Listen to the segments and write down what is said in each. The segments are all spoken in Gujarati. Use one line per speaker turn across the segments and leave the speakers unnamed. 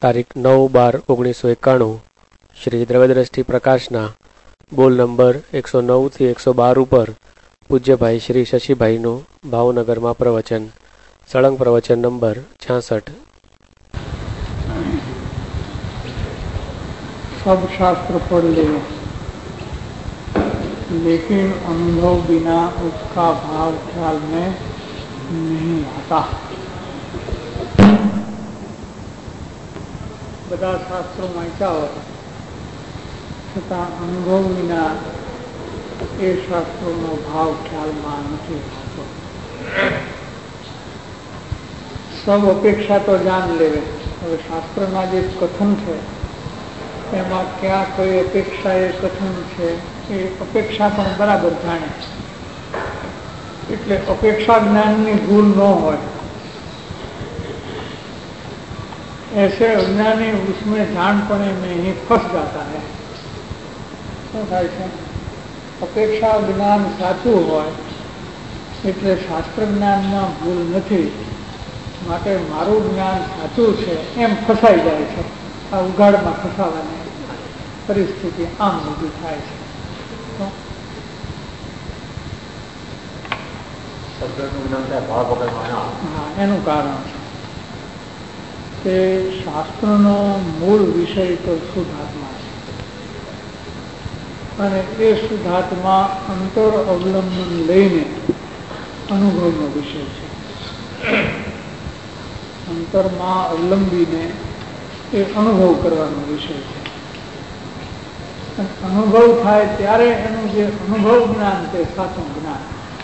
તારીખ 9/12/1991 શ્રી દ્રવ્યદ્રષ્ટિ પ્રકાશના બોલ નંબર 109 થી 112 ઉપર પૂજ્યભાઈ શ્રી શશીભાઈનું ભાવનગરમાં પ્રવચન, સળંગ પ્રવચન નંબર 66।
सब शास्त्र पढ़ ले लेकिन अनुभव बिना उसका भाव ख्याल में नहीं आता। બધા શાસ્ત્રો વાંચ્યા હોય છતાં અનુભવ વિના એ શાસ્ત્રોનો ભાવ ખ્યાલમાં નથી આવતો। સબ અપેક્ષા તો જાણ લેવે। હવે શાસ્ત્રના જે કથન છે એમાં ક્યાં કઈ અપેક્ષા એ કથન છે એ અપેક્ષા પણ બરાબર જાણે, એટલે અપેક્ષા જ્ઞાનની ભૂલ ન હોય। ऐसे अज्ञानी उसमें जानपने में ही फंस जाता है। શું થાય છે? અપેક્ષા જ્ઞાન સાચું હોય એટલે શાસ્ત્ર જ્ઞાનમાં ભૂલ નથી, માટે મારું જ્ઞાન સાચું છે એમ ફસાઈ જાય છે। આ ઉઘાડમાં ફસાવાની પરિસ્થિતિ આમ ઊભી થાય છે। હા, એનું કારણ છે કે શાસ્ત્રનો મૂળ વિષય તો શુદ્ધાત્મા છે અને એ શુદ્ધાત્મા અંતર અવલંબન લઈને અનુભવનો વિષય છે। અંતરમાં અવલંબીને એ અનુભવ કરવાનો વિષય છે। અનુભવ થાય ત્યારે એનું જે અનુભવ જ્ઞાન તે સાચું જ્ઞાન।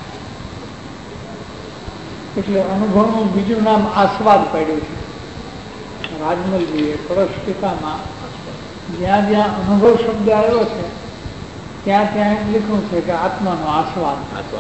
એટલે અનુભવનું બીજું નામ આસ્વાદ પાડ્યું છે રાજમલજીએ કળશ ટીકામાં। જ્યાં જ્યાં અનુભવ શબ્દ આવ્યો છે ત્યાં ત્યાં એમ લખ્યું છે કે આત્માનો આસ્વાદ।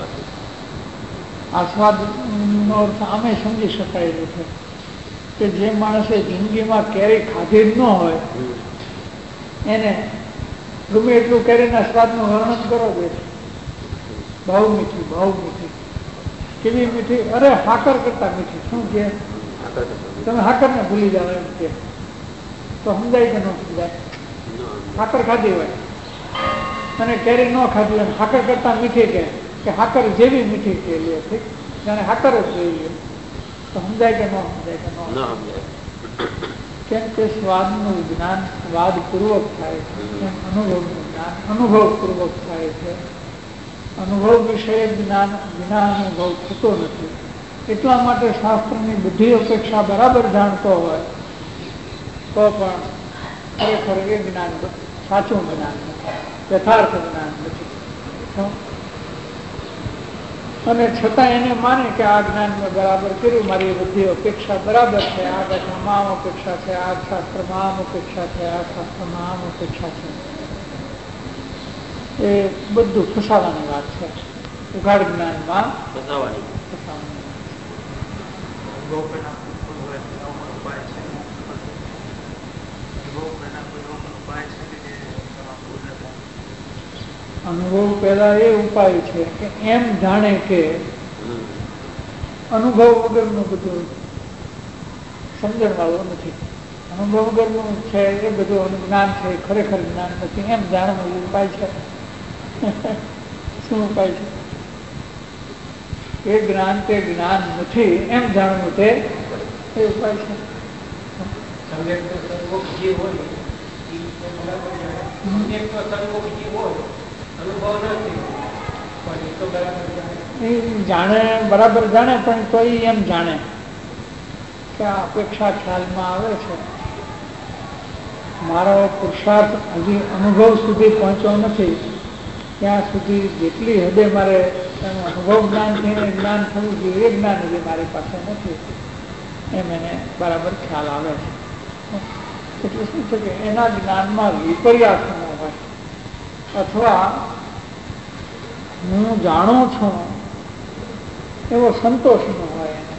આસ્વાદનો અર્થ આમે સમજી શકાયેલું છે કે જે માણસે જિંદગીમાં કેરી ખાધી જ ન હોય એને ગમે એટલું કેરીના સ્વાદનું વર્ણન કરો દે છે, બહુ મીઠી, બહુ મીઠી, કેવી મીઠી, અરે હાકર કરતા મીઠી। શું કે તમે હાકરને ભૂલી જાઓ એમ કે તો સમજાય કે ન સમજાય? હાકર ખાધી હોય અને કેરી ન ખાધી હોય, હાકર કરતા મીઠી કે હાકર જેવી મીઠી કે લે, ઠીક, જાણે હાકર જ જોઈએ તો સમજાય કે ન સમજાય? કે ન સમજાય। કેમ કે સ્વાદનું જ્ઞાન સ્વાદપૂર્વક થાય છે, એમ અનુભવનું જ્ઞાન અનુભવપૂર્વક થાય છે। અનુભવ વિષય જ્ઞાન વિના અનુભવ થતો નથી। એટલા માટે શાસ્ત્રની બધી અપેક્ષા બરાબર જાણતો હોય તો પણ ખરેખર એ જ્ઞાન સાચું જ્ઞાન નથી, યથાર્થ જ્ઞાન નથી। અને છતાં એને માને કે આ જ્ઞાન મેં બરાબર કર્યું, મારી બધી અપેક્ષા બરાબર છે, આ ઘટનામાં આમ અપેક્ષા છે, આ શાસ્ત્રમાં આમ અપેક્ષા છે, આ શાસ્ત્રમાં આમ અપેક્ષા છે। એ બધું ફસાવાની વાત છે, ઉઘાડ જ્ઞાનમાં ફસાવાની। અનુભવ પહેલા એ ઉપાય છે કે એમ જાણે કે અનુભવ વગરનું બધું સમજણ વાળું નથી, અનુભવ વગરનું છે એ બધું જ્ઞાન છે ખરેખર જ્ઞાન નથી, એમ જાણવું ઉપાય છે। શું ઉપાય છે? એ જ્ઞાન તે જ્ઞાન નથી એમ જાણવું તે એ ઉપાય છે। જાણે બરાબર જાણે પણ તો એમ જાણે કે આ અપેક્ષા ખ્યાલમાં આવે છે, મારો પુરુષાર્થ હજી અનુભવ સુધી પહોંચ્યો નથી, ત્યાં સુધી જેટલી હદે મારે એનું અનુભવ જ્ઞાન થઈને જ્ઞાન થવું જોઈએ એ જ્ઞાન હજી મારી પાસે નથી, એમ એને બરાબર ખ્યાલ આવે છે। એટલે શું છે કે એના જ્ઞાનમાં વિપર્યાસ ન હોય, અથવા હું જાણું છું એવો સંતોષ ન હોય એને।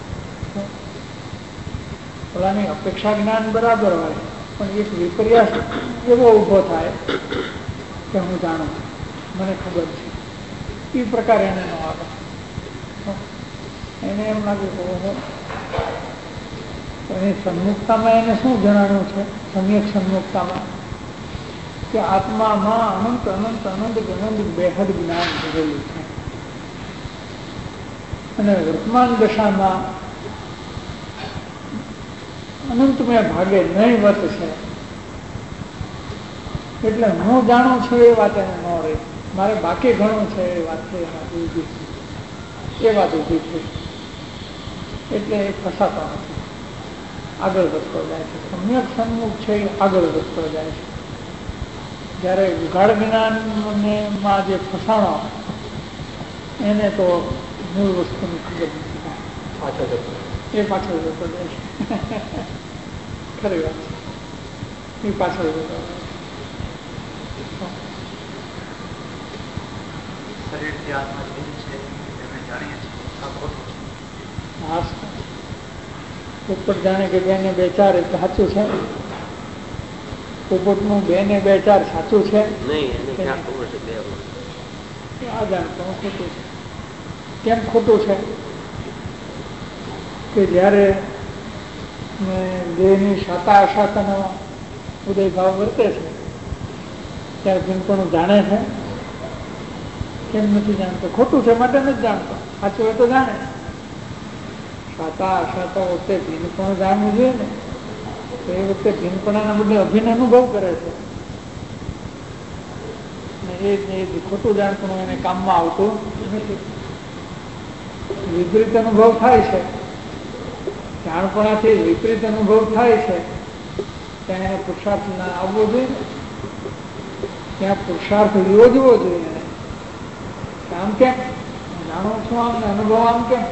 ઓલાની અપેક્ષા જ્ઞાન બરાબર હોય પણ એક વિપર્યાસ એવો ઊભો થાય કે હું જાણું, મને ખબર છે, એ પ્રકારે એને ન આવે। એને એમ લાગે એની સન્મુખતામાં એને શું જણાવ્યું છે? સમ્યક સન્મુખતામાં કે આત્મામાં અનંત અનંત અનંત અનંત બેહદ જ્ઞાન ભરેલું છે અને વર્તમાન દશામાં અનંતમય ભાગે નહીં વર્ત છે. એટલે હું જાણું છું એ વાત એને ન રહી, મારે બાકી ઘણું છે એ વાત છે, એ વાત ઊભી થઈ. એટલે એ ફસાતો નથી, આગળ વધતો જાય છે. સમ્યક સન્મુખ છે એ આગળ વધતો જાય છે. જ્યારે ગાઢ જ્ઞાનમાં જે ફસાણો એને તો મૂળ વસ્તુની ખબર નથી, એ પાછળ જતો જાય છે. ખરી વાત છે, એ પાછળ જતો જાય છે. ઉપર જાણે કે 2 ને 2 4 એટલે સાચું છે. પોપટનું 2 ને 2 4 સાચું છે. આ જાણતો ખોટું છે. કેમ ખોટું છે? કે જયારે દેહની સાતા અસાતાનો ઉદય ભાવ વર્તે છે ત્યારે ભીમપણું જાણે છે. કેમ નથી જાણતો? ખોટું છે માટે નથી જાણતો, સાચું હોય તો જાણે. સાતા અસાતા વખતે ભીનપણું જાણવું જોઈએ ને, તો એ વખતે ભીનપણાના બદલે અભિન્ન અનુભવ કરે છે. એ ખોટું જાણપણું એને કામમાં આવતું નથી. વિપરીત અનુભવ થાય છે, જાણપણાથી વિપરીત અનુભવ થાય છે, ત્યાં એને પુરુષાર્થ ના આવવો જોઈએ, ત્યાં પુરુષાર્થ યોજવો જોઈએ. આમ કેમ જાણો છું આમ ને અનુભવ આમ કેમ?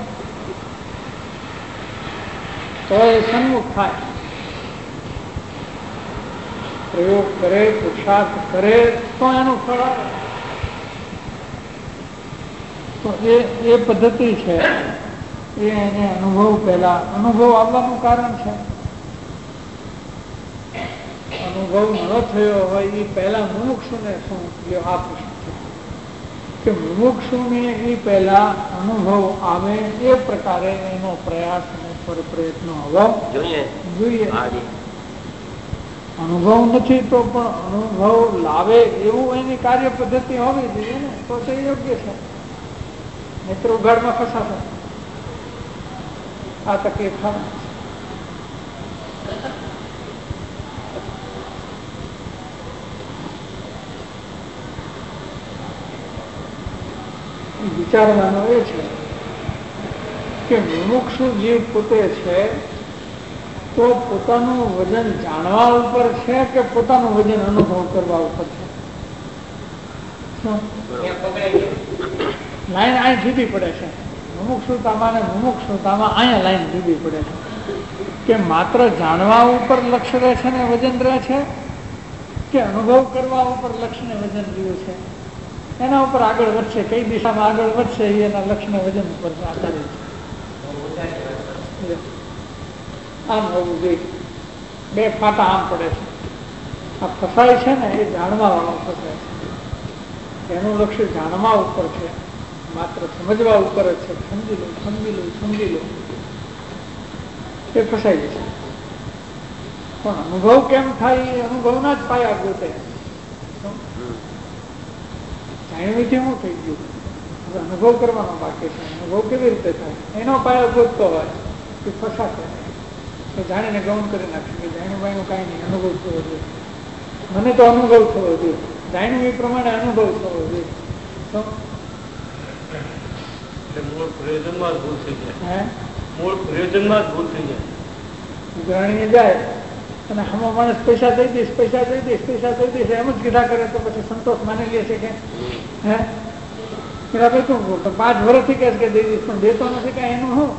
તો એ સન્મુખ થાય, પ્રયોગ કરે, પુરુષાર્થ કરે તો એનું ફળ આવે. તો એ પદ્ધતિ છે એ એને અનુભવ પહેલા અનુભવ આવવાનું કારણ છે. અનુભવ ન થયો હોય એ પહેલા મુમુક્ષુને શું આ પ્રશ્ન કે મુમુક્ષુને એ પહેલા અનુભવ આવે એ પ્રકારે એનો પ્રયાસ અને પ્રયત્ન હોવો જોઈએ. અનુભવ નથી તો પણ અનુભવ લાવે એવું એની કાર્ય પદ્ધતિ હોવી જોઈએ ને, તો તે યોગ્ય છે. મિત્ર ઉઘાડમાં ફસાશે, આ તકલીફ થાય. વિચારવાનો એ છે કે મુમુક્ષુ જીવ પોતે છે તો પોતાનું વજન જાણવા ઉપર છે કે પોતાનું વજન અનુભવ કરવા ઉપર છે? લાઈન અહીં જુદી પડે છે. મુમુક્ષુતામાં અને મુમુક્ષુતામાં અહીંયા લાઈન જુદી પડે છે કે માત્ર જાણવા ઉપર લક્ષ્ય રહે છે ને વજન રહે છે, કે અનુભવ કરવા ઉપર લક્ષ્ય ને વજન રહ્યું છે. એના ઉપર આગળ વધશે, કઈ દિશામાં આગળ વધશે એના લક્ષ્ય વજન ઉપર આધારિત છે. આમ હોવું જોઈએ. 2 ફાટા આમ પડે છે. આ ફસાય છે ને એ જાણવા વાળો ફસાય છે, એનું લક્ષ્ય જાણવા ઉપર છે, માત્ર સમજવા ઉપર જ છે. સમજી લો સમજી લો સમજી લો, એ ફસાય છે. પણ અનુભવ કેમ થાય એ અનુભવના જ પાયા ગોતે. જાણવીથી શું થઈ ગયું, હવે અનુભવ કરવાનો બાકી છે. અનુભવ કેવી રીતે થાય એનો પાયો ગોતતો હોય એ ફસાશે. તો જાણીને ગૌણ કરી નાખશે કે જાણ્યું બાયનું કાંઈ નહીં, અનુભવ થવો જોઈએ. મને તો અનુભવ થવો જોઈએ, જાણ્યું એ પ્રમાણે અનુભવ થવો જોઈએ. તો મૂળ પ્રયોજનમાં જ ભૂલ થઈ જાય. મૂળ પ્રયોજનમાં જ ભૂલ થઈ જાય. ઉઘરાણીએ જાય અને હમો માણસ પૈસા દઈ દઈશ પૈસા દઈ દઈશ પૈસા દઈ દઈશ એમ જ કીધા કરે તો પછી સંતોષ માની લે છે કે હે ભાઈ તું 5 વર્ષથી કહે કે દઈ દઈશ પણ દેતો નથી કે એનું શું?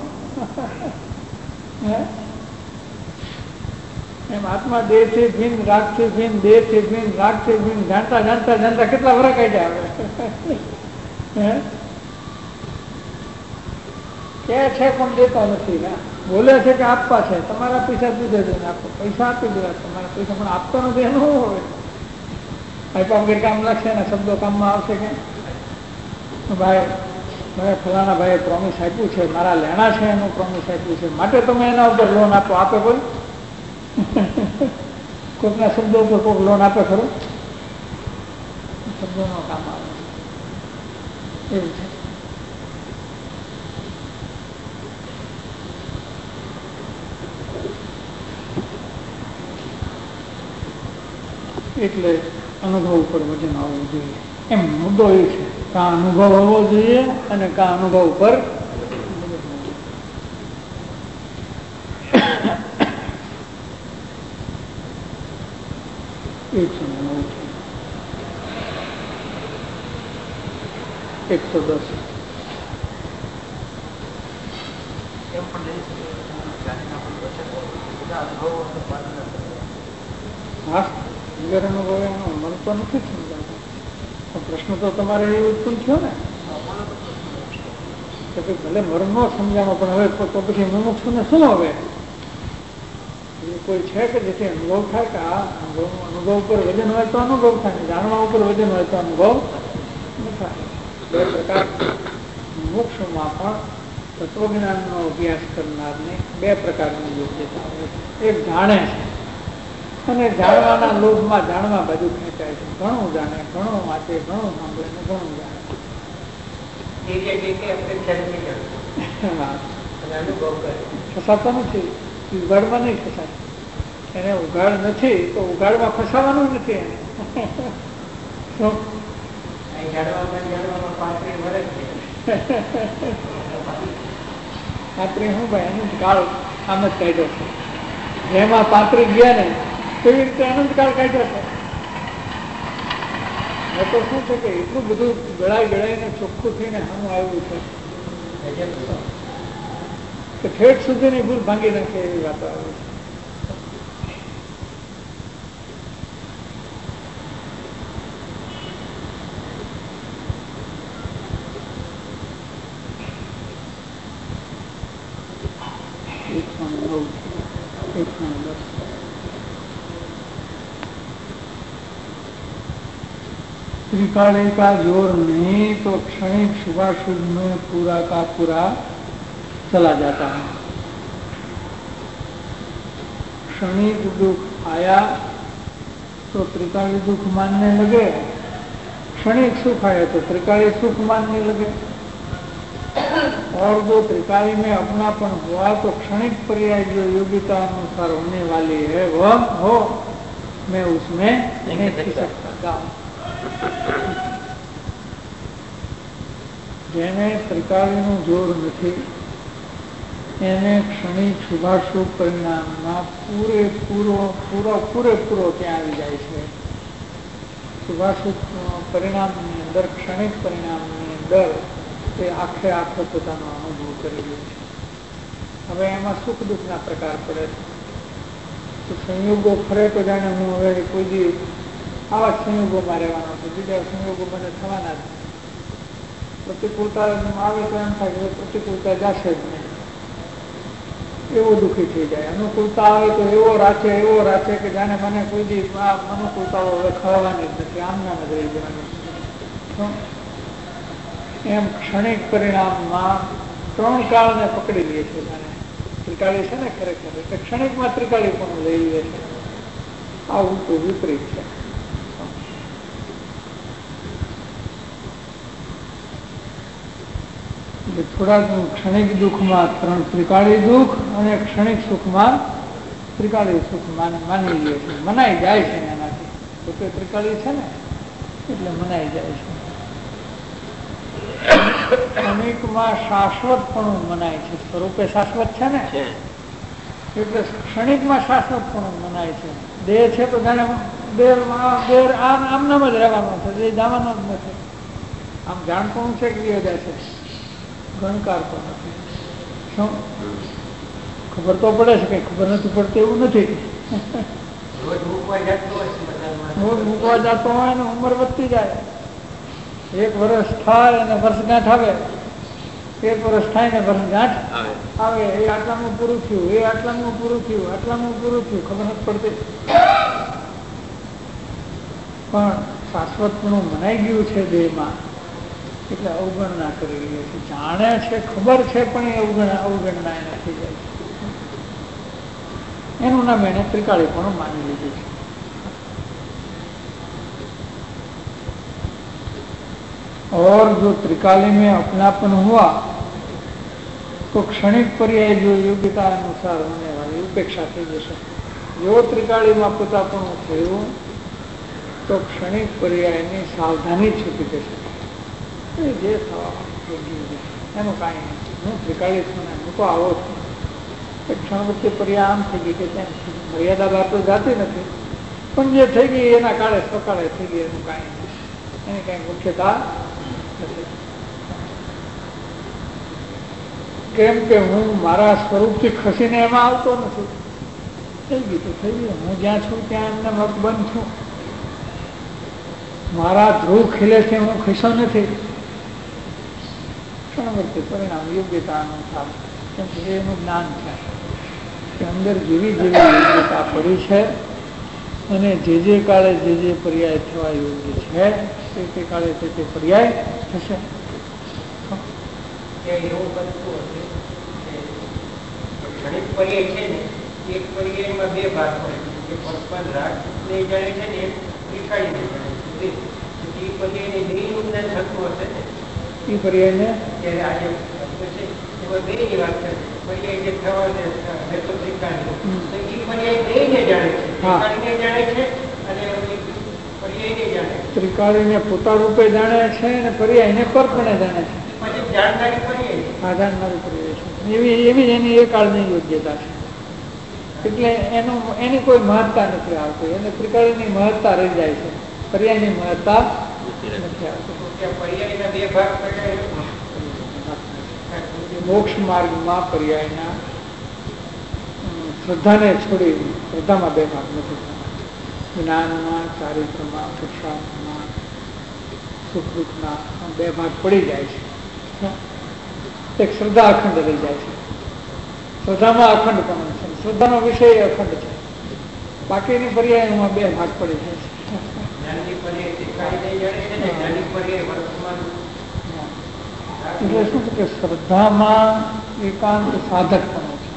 એમ આત્મા દેહ થી ભીન, રાગ થી ભીન, દેહ થી ભીન, રાગ થી ભીન, જાણતા જાણતા જાણતા કેટલા વર્ષ કાઢ્યા આવે. કે છે પણ દેતો નથી ને, બોલે છે કે આપવા છે, તમારા પૈસા દીધે છે ને આપો, પૈસા આપી દેવા તમારા પૈસા પણ આપતો નથી એનું શું હોય? આપ્યા વગર કામ લાગશે ને શબ્દો કામમાં આવશે કે ભાઈ મને ફલાણા ભાઈએ પ્રોમિસ આપ્યું છે, મારા લેણા છે એનું પ્રોમિસ આપ્યું છે, માટે તમે એના ઉપર લોન આપો. આપે કોઈ? કોઈકના શબ્દો ઉપર કોઈક લોન આપે ખરો? શબ્દોનો કામ આવે એવું છે. એટલે અનુભવ ઉપર વજન આવવું જોઈએ. એમ મુદ્દો એ છે, કાં અનુભવ હોવો જોઈએ અને કાં અનુભવ પર એક સમય 110. હા, વગર અનુભવે મને તો નથી સમજાતો. પ્રશ્ન તો તમારે એ ઉત્પન્ન થયો ને કે ભાઈ ભલે મરમ ન સમજાવો પણ હવે તો પછી મુમુક્ષુને શું હવે કોઈ છે કે જેથી અનુભવ થાય કે આ અનુભવ ઉપર વજન હોય તો અનુભવ થાય, જાણવા ઉપર વજન હોય તો અનુભવ ન થાય. બે પ્રકાર મોક્ષમાં પણ તત્વજ્ઞાનનો અભ્યાસ કરનારને બે પ્રકારની યોગ્યતા હોય છે. એક જાણે છે અને જાણવાના લોભમાં જાણવા બાજુ ખેંચાય છે. ઘણું જાણે, ઘણું વાંચે, ઘણું સાંભળે ને ઘણું જાણે. ફસાતો નથી, ઉગાડમાં નહીં ફસાય. એને ઉગાડ નથી તો ઉગાડમાં ફસાવાનું નથી. એને પાત્રી શું ભાઈ એનું કાળ આમ જ કાઢ્યો છે. જેમાં પાત્રી ગયા ને તેવી રીતે અનંત કાળ કાઢ્યો છે. એ તો શું છે કે એટલું બધું ગળાઈને ચોખ્ખું થઈને સામું આવ્યું છે કે ઠેઠ સુધીની ભૂલ ભાંગી નાખે એવી વાતો આવી છે. त्रिकाले का जोर नहीं तो क्षणिक शुभाशुभ में पूरा का पूरा चला जाता है. क्षणिक दुख आया तो त्रिकाली दुख मानने लगे, क्षणिक सुख आया तो त्रिकाली सुख मानने लगे. और जो त्रिकाली में अपनापन हुआ तो क्षणिक पर्याय जो योग्यता अनुसार होने वाली है वह हो, मैं उसमें नहीं थी सकता. જેને ત્રિકાળીનું જોર નથી એને ક્ષણિક શુભાશુભ પરિણામમાં પૂરેપૂરો ત્યાં આવી જાય છે. શુભાશુભ પરિણામની અંદર, ક્ષણિક પરિણામની અંદર તે આખો પોતાનો અનુભવ કરી લે છે. હવે એમાં સુખ દુઃખના પ્રકાર પડે છે. સંયોગો ફરે તો જાણે હું હવે કોઈ દી આવા જ સંયોગોમાં રહેવાનો છે, બીજા સંયોગો મને થવાના જ. પ્રતિકૂળતા આવે તો એમ થાય કે પ્રતિકૂળતા જશે જ નહીં, એવો દુઃખી થઈ જાય. અનુકૂળતા આવે તો એવો રાખે કે જાણે મને કોઈ દી આ અનુકૂળતાઓ હવે ખવાવાની જ નથી, આમ નામ જ રહી જવાનું. એમ ક્ષણિક પરિણામમાં ત્રણ કાળને પકડી લે છે. જાણે ત્રિકાળી છે ને ખરેખર એટલે ક્ષણિકમાં ત્રિકાળી પણ લઈ લે છે. આવું તો વિપરીત છે. થોડા ક્ષણિક દુઃખમાં ત્રિકાળી દુઃખ અને ક્ષણિક સુખમાં ત્રિકાળી સુખ માની લે છે, મનાઈ જાય છે. એનાથી પોતે ત્રિકાળી છે ને એટલે મનાઈ જાય છે. ક્ષણિકમાં શાશ્વતપણું મનાય છે, સ્વરૂપે શાશ્વત છે ને એટલે ક્ષણિકમાં શાશ્વતપણું મનાય છે. દેહ છે તો જાણે દેહ આમ નામ જ રહેવાનો છે, દેહ જવાનો જ નથી. આમ જાણપણું છે કે જાય છે, ગણકાર તો નથી. શું ખબર તો પડે છે, કઈ ખબર નથી પડતી એવું નથી. રોજ મૂકવા જતો હોય ને ઉંમર વધતી જાય. 1 વર્ષ થાય અને વર્ષગાંઠ આવે, 1 વર્ષ થાય ને વર્ષગાંઠ આવે. એ આટલામાં પૂરું થયું, એ આટલામાં પૂરું થયું, આટલામાં પૂરું થયું, ખબર નથી પડતી. પણ શાશ્વતપણું મનાઈ ગયું છે દેહમાં એટલે અવગણના કરી લે છે. જાણે છે, ખબર છે, પણ એ અવગણના એને થઈ જાય છે. એનું નામ એને ત્રિકાળી પણ માની લીધું છે. और जो त्रिकाली में अपनापन हुआ तो क्षणिक पर्याय जो योग्यता अनुसार होने वाली उपेक्षा થઈ જશે. જો ત્રિકાળીમાં પોતાપણું થયું તો ક્ષણિક પર્યાયની સાવધાની છૂટી જશે. જે થવા એનું કાંઈ નથી. હું ત્રિકાળી છું ને હું તો આવો છું. એક ક્ષણ વચ્ચે પર્યાય આમ થઈ ગઈ કે તેમ મર્યાદા બહાર તો જાતી નથી, પણ જે થઈ ગઈ એના કાળે સકાળે થઈ ગઈ એનું કાંઈ નથી. એની કાંઈ મુખ્યતા નથી. કેમ કે હું મારા સ્વરૂપથી ખસીને એમાં આવતો નથી. થઈ ગયું તો થઈ ગયું. હું જ્યાં છું ત્યાં એમને મત બંધ છું. મારા ધ્રુવ ખીલે છે, હું ખીસો નથી. ક્ષણવર્તી પરિણામ યોગ્યતા અનુસાર. કેમ કે એનું જ્ઞાન છે કે અંદર જેવી જેવી યોગ્યતા પડી છે અને જે કાળે જે પર્યાય થવા યોગ્ય છે તે કાળે તે પર્યાય થશે.
એવું બનતું હશે ઘણી પર્યાય છે ને, એક પર્યાયમાં બે ભાગ હોય. એક પરસ્પર રાગ ને જાણે છે ને, એક ત્રિકાળી ને જાણે છે. એ પર્યાયને બેનું જ્ઞાન થતું હશે ને,
એ પર્યાયને
ત્યારે આજે છે એમાં બેની વાત છે. પર્યાય જે થવા છે તો ત્રિકાળી, તો એ પર્યાય બેને જાણે છે. ત્રિકાળીને જાણે છે અને પર્યાયને જાણે છે.
ત્રિકાળીને પોતા રૂપે જાણે છે અને પર્યાયને પરપણે જાણે છે.
પછી જાણનારી પર્યાય
જાણનારી પર્યાય છે. એવી એની એ કાળની યોગ્યતા છે. એટલે એની કોઈ મહત્તા નથી આવતી. એને ત્રિકાળીની મહત્તા રહી જાય છે, પર્યાયની મહત્તા નથી આવતી.
પર્યાયના બે ભાગ
મોક્ષ માર્ગમાં પર્યાયના શ્રદ્ધાને છોડી શ્રદ્ધામાં બે ભાગ નથી થતા. જ્ઞાનમાં, ચારિત્રમાં, પુરુષાર્થમાં, સુખ દુઃખના બે ભાગ પડી જાય છે. એક શ્રદ્ધા અખંડ રહી જાય છે. શ્રદ્ધામાં અખંડ પણ છે, શ્રદ્ધાનો વિષય અખંડ છે. બાકીની પર્યાયમાં બે ભાગ પડી જાય છે. એટલે શું છે કે શ્રદ્ધામાં એકાંત સાધકપણું છે.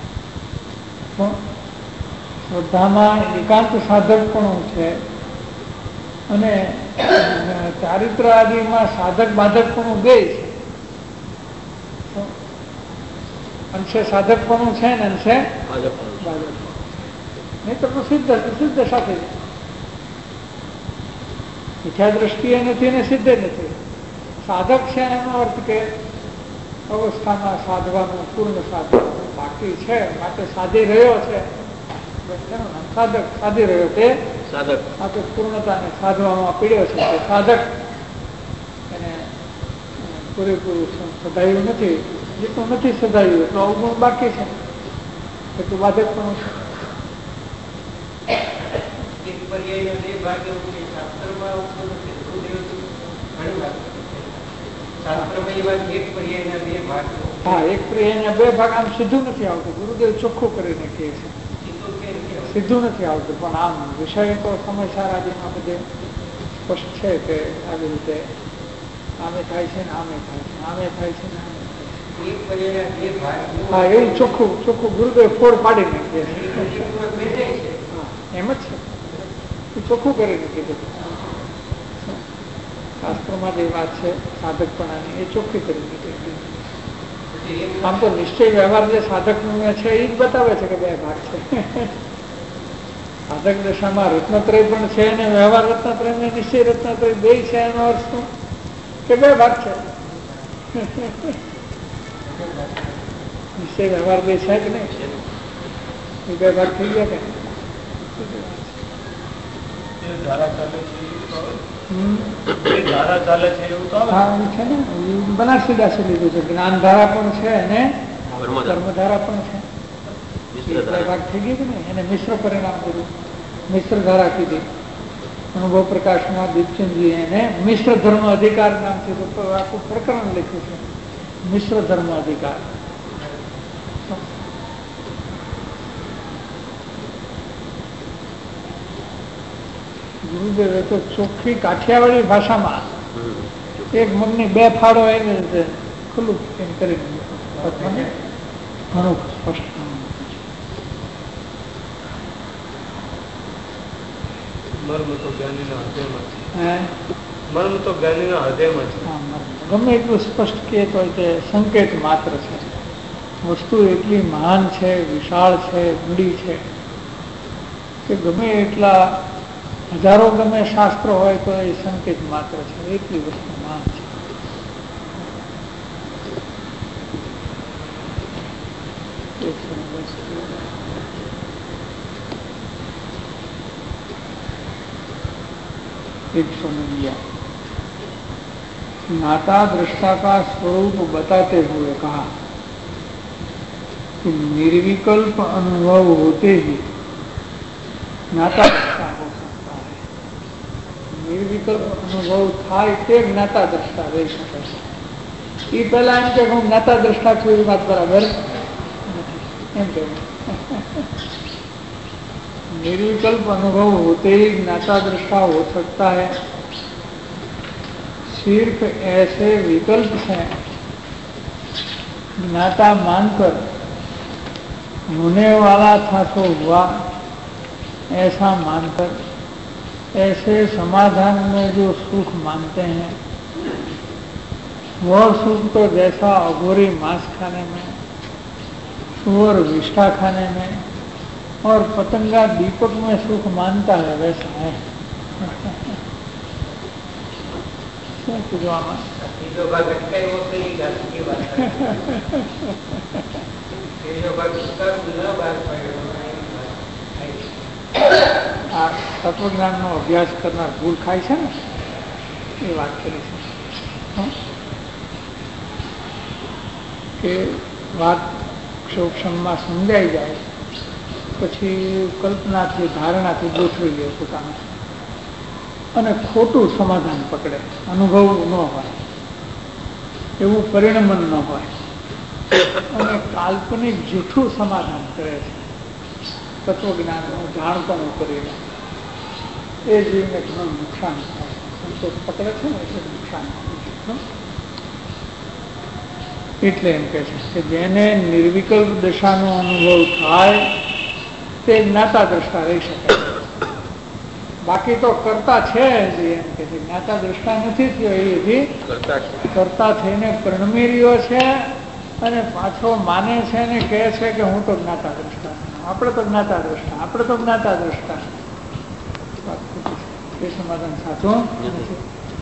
શ્રદ્ધામાં એકાંત સાધકપણું છે અને ચારિત્ર આદિમાં સાધક બાધકપણું બે છે. અંશે સાધકપણું છે ને અંશે બાધકપણું. નહીં તો સિદ્ધ સાથે મિથ્યા દ્રષ્ટિએ નથી ને સિદ્ધે નથી. સાધક છે એનો અર્થ કે અવસ્થામાં સાધવાનું પૂર્ણ સાધન બાકી છે, માટે સાધી રહ્યો છે. સાધક સાધી રહ્યો તે સાધક આપણે પૂર્ણતાને સાધવામાં પીડ્યો છે તે સાધક. એને પૂરેપૂરું સદાયું નથી. જેટલું નથી સદાયું એટલું અવગુણ બાકી છે, એટલું બાધક પણ છે. હા, એક પર્યાયના બે ભાગ આમ સીધું નથી આવતું. ગુરુદેવ ચોખ્ખું કરીને કહે છે સીધું નથી આવતું, પણ આમ વિષય તો સમયસાર આદિમાં બધે સ્પષ્ટ છે કે આવી રીતે આમે થાય છે ને આમે થાય છે, આમે થાય છે ને આમે થાય છે. હા, એવું ચોખ્ખું ગુરુદેવ ફોડ પાડીને કહે છે. એમ જ છે, એ ચોખ્ખું કરીને કીધું. શાસ્ત્રમાં જે વાત છે સાધકપણાની એ ચોખ્ખી કરીને કીધું. આમ તો નિશ્ચય વ્યવહાર જે સાધકનું છે એ જ બતાવે છે કે બે ભાગ છે. સાધક દશામાં રત્નત્રય પણ છે અને વ્યવહાર રત્નત્રય ને નિશ્ચય રત્નત્રય બે છે. એનો અર્થ શું કે બે ભાગ છે. નિશ્ચય વ્યવહાર બે છે કે નહીં, એ બે ભાગ થઈ ગયા કે બનારસી દાસે લીધું છે. જ્ઞાન ધારા પણ છે અને કર્મધારા પણ છે. ભાગ થઈ ગઈ કે નહીં. એને મિશ્ર પરિણામ કર્યું, મિશ્ર ધારા કીધી. અનુભવ પ્રકાશમાં દીપચંદજી એને મિશ્ર ધર્મ અધિકાર નામથી આખું પ્રકરણ લખ્યું છે. મિશ્ર ધર્મ અધિકાર. ગુરુદેવે તો ચોખ્ખી કાઠિયાવાડી ભાષામાં એક મગની બે ફાળો આવી રીતે ખુલ્લું એમ કરી ઘણું સ્પષ્ટ.
મર્મ તો જ્ઞાનીના હૃદયમાં છે. મર્મ તો જ્ઞાનીના હૃદયમાં છે.
ગમે એટલું સ્પષ્ટ કહે તો તે સંકેત માત્ર છે. વસ્તુ એટલી મહાન છે, વિશાળ છે, ઊંડી છે કે ગમે એટલા હજારો ગમે શાસ્ત્રો હોય તો એ સંકેત માત્ર છે. એટલી વસ્તુ મહાન છે. नाता दृष्टा का स्वरूप बताते हुए कहा कि निर्विकल्प अनुभव होते ही ज्ञाता दृष्टा हो सकता है. निर्विकल्प अनुभव થાય તે જ્ઞાતા દ્રષ્ટા રહી શકે છે. એ પહેલા એમ કે હું જ્ઞાતા દ્રષ્ટા છું એ વાત બરાબર એમ કે निर्विकल्प अनुभव होते ही ज्ञाता दृष्टा हो सकता है. सिर्फ ऐसे विकल्प से ज्ञाता मानकर होने वाला था तो हुआ ऐसा मानकर ऐसे समाधान में जो सुख मानते हैं वह सुख तो जैसा अघोरी मांस खाने में, सुअर विष्ठा खाने में और पतंगा दीपक में सुख मानता है वैसा है. तत्वज्ञान नो अभ्यास करना भूल खाय છે ને એ વાત કરી છે કે વાત ક્ષોક્ષણમાં સમજાઈ જાય પછી કલ્પનાથી ધારણાથી ગોઠવી લે પોતાનું અને ખોટું સમાધાન પકડે, અનુભવ ન હોય એવું પરિણમન ન હોય અને કાલ્પનિક જૂઠું સમાધાન કરે છે તત્વજ્ઞાનનું જાણપણું કરીને એ જીવને ઘણું નુકસાન થાય. સંતોષ પકડે છે ને એટલે નુકસાન થાય. એટલે એમ કે છે કે જેને નિર્વિકલ્પ દશાનો અનુભવ થાય તે જ્ઞાતા દ્રષ્ટા રહી શકે. બાકી તો કરતા છે જ એમ કે છે. જ્ઞાતા દ્રષ્ટા નથી થયો એ હજી કરતા થઈને પરિણમી રહ્યો છે અને પાછો માને છે ને કહે છે કે હું તો જ્ઞાતા દ્રષ્ટા, આપણે તો જ્ઞાતા દ્રષ્ટા, આપણે તો જ્ઞાતા દ્રષ્ટા. એ સમાધાન સાચું નથી.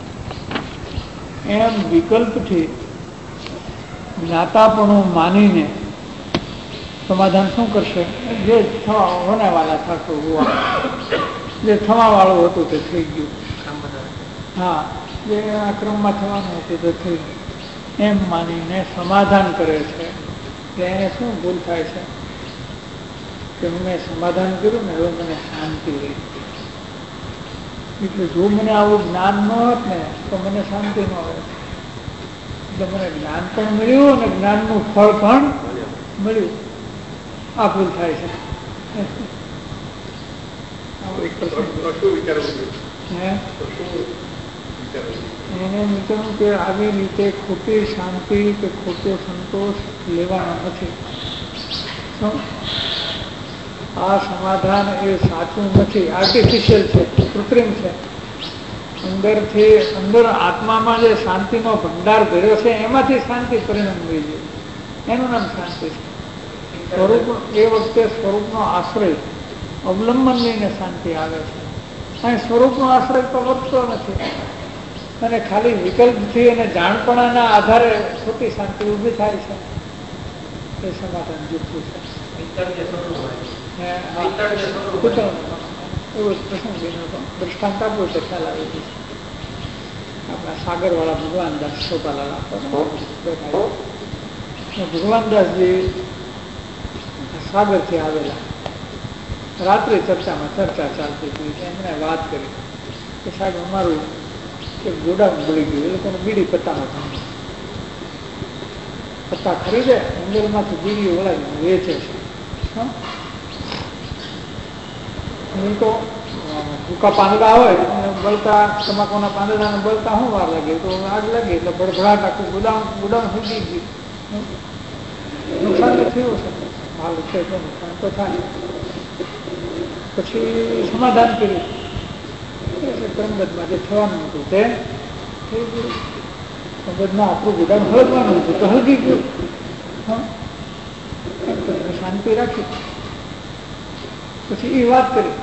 એમ વિકલ્પથી જ્ઞાતાપણું માનીને સમાધાન શું કરશે? જે હોને વાળા થતું હોવા, જે થવા વાળું હતું તે થઈ ગયું. હા, જે આ ક્રમમાં થવાનું હતું તે થઈ ગયું એમ માનીને સમાધાન કરે છે. એટલે એને શું ભૂલ થાય છે કે મેં સમાધાન કર્યું ને હવે મને શાંતિ રહી. એટલે જો મને આવું જ્ઞાન ન હોત ને તો મને શાંતિ ન હોય. એટલે મને જ્ઞાન પણ મળ્યું અને જ્ઞાનનું ફળ પણ મળ્યું. આ ભૂલ થાય છે. એને વિચારું કે આવી રીતે ખોટી શાંતિ કે ખોટો સંતોષ લેવાનો નથી. આ સમાધાન એ સાચું નથી, આર્ટિફિશિયલ છે, કૃત્રિમ છે. અંદરથી અંદર આત્મામાં જે શાંતિનો ભંડાર ભર્યો છે એમાંથી શાંતિ પરિણમવી જોઈએ. એનું નામ શાંતિ છે. સ્વરૂપ એ વખતે સ્વરૂપનો આશ્રય અવલંબન લઈને શાંતિ આવે છે. અને સ્વરૂપનો આશ્રય તો વધતો નથી અને ખાલી વિકલ્પથી અને જાણપણાના આધારે ખોટી શાંતિ ઊભી થાય છે. એ સમાધાન જૂઠું છે. એવો પ્રસંગ દ્રષ્ટાંત આપ્યો છે, ખ્યાલ આવી ગયો. આપણા સાગરવાળા ભગવાનદાસ સોપાલાલ ભગવાનદાસજી સાગરથી આવેલા. રાત્રે ચર્ચામાં ચર્ચા ચાલતી હતી. એમણે વાત કરી કે સાહેબ અમારું એક ગોડાઉન બળી ગયું. એ લોકોને બીડી પત્તાનો ધંધો, પત્તા ખરીદે અંદરમાંથી બીડીઓ વળાવીને વેચે છે. હું તો ટૂંકા પાંદડા હોય અને બળતા તમાકુના પાંદડાને બળતા શું વાર લાગે તો આગ લાગે એટલે ભડભડાટ આખું ગુડામ ફૂટી ગયું. નુકસાન તો થયું છે, માલ છે તો નુકસાન તો થાય. પછી સમાધાન કર્યું એટલે ક્રમબદ્ધમાં જે થવાનું હતું તે થઈ ગયું. ક્રમબદ્ધમાં આપણું ગુદામ હળગવાનું હતું તો હળગી ગયું. શાંતિ રાખી. પછી એ વાત કરી